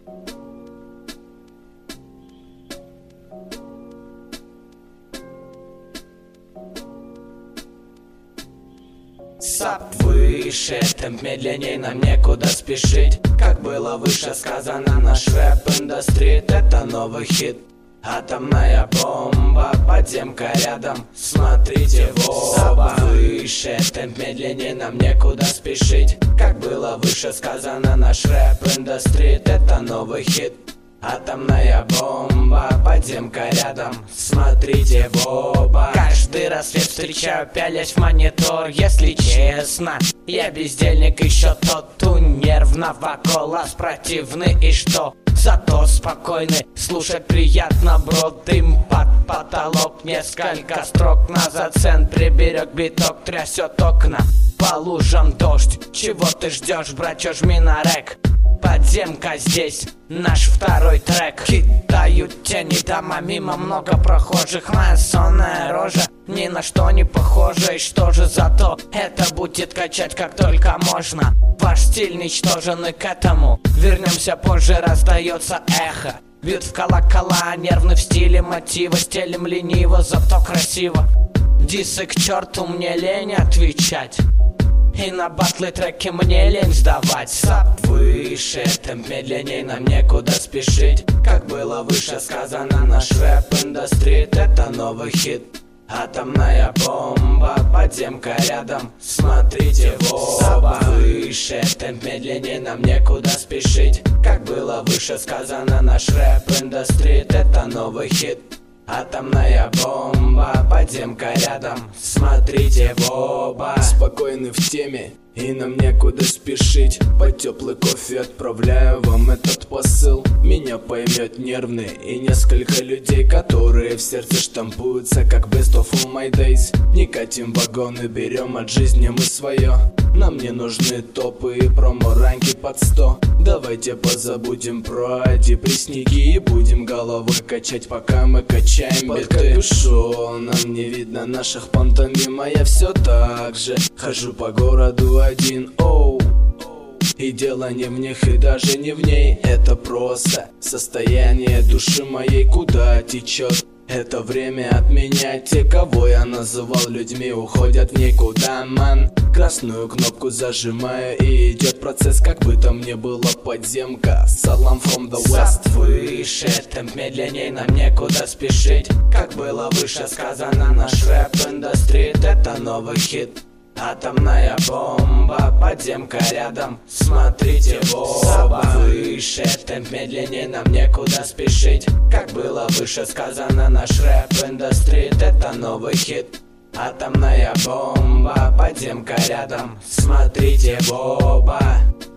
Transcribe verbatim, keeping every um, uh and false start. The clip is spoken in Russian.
Сап выше, темп медленней, нам некуда спешить. Как было выше сказано, наш рэп-индустрит — это новый хит. Атомная бомба, подземка рядом, смотрите в оба. Сап выше, темп медленней, нам некуда спешить. Как было выше сказано, наш рэп-индустрит — это новый хит. Атомная бомба, подземка рядом, смотрите в оба. Каждый рассвет встречаю, пялясь в монитор. Если честно, я бездельник еще тот. У нервного голос противный, и что? Зато спокойный, слушать приятно, бро. Дым под потолок, несколько строк. На зацен приберег биток, трясет окна. По лужам дождь, чего ты ждешь, братья, жми на рэк. Подземка здесь, наш второй трек. Кидают тени дома, мимо много прохожих. Моя сонная рожа ни на что не похожа. И что же зато это будет качать как только можно. Ваш стиль ничтожен, и к этому вернемся позже. Раздается эхо, бьют в колокола, нервный в стиле мотива. Стелем лениво, зато красиво. Дисы к черту, мне лень отвечать. И на батлы треки мне лень сдавать. Сап выше, темп медленней, нам некуда спешить. Как было выше сказано, наш рэп-индустрит — это новый хит. Атомная бомба, подземка рядом, смотрите в оба. Сап выше, темп медленней, нам некуда спешить. Как было выше сказано, наш рэп-индустрит — это новый хит. Атомная бомба, подземка рядом, смотрите в оба. Спокойны в теме, и нам некуда спешить. Под теплый кофе отправляю вам этот посыл. Меня поймет нервный и несколько людей, которые в сердце штампуются как best of all my days. Не катим вагоны, берем от жизни мы свое. Нам не нужны топы и промо-ранки под сто. Давайте позабудем про депрессники и будем головой качать, пока мы качаем биты. Под капюшоном не видно наших пантомим, а я все так же хожу по городу один, оу. И дело не в них и даже не в ней. Это просто состояние души моей, куда течет. Это время отменять. Те, кого я называл людьми, уходят в никуда, ман. Красную кнопку зажимаю, и идет процесс, как бы там ни было. Подземка, салам from the west. Сап выше, темп медленней, нам некуда спешить. Как было выше сказано, наш рэп-индустрит — это новый хит. Атомная бомба, подземка рядом, смотрите в оба. Сап выше, темп медленней, нам некуда спешить. Как было выше сказано, наш рэп-индустрит — это новый хит. Атомная бомба, подземка рядом, смотрите в оба.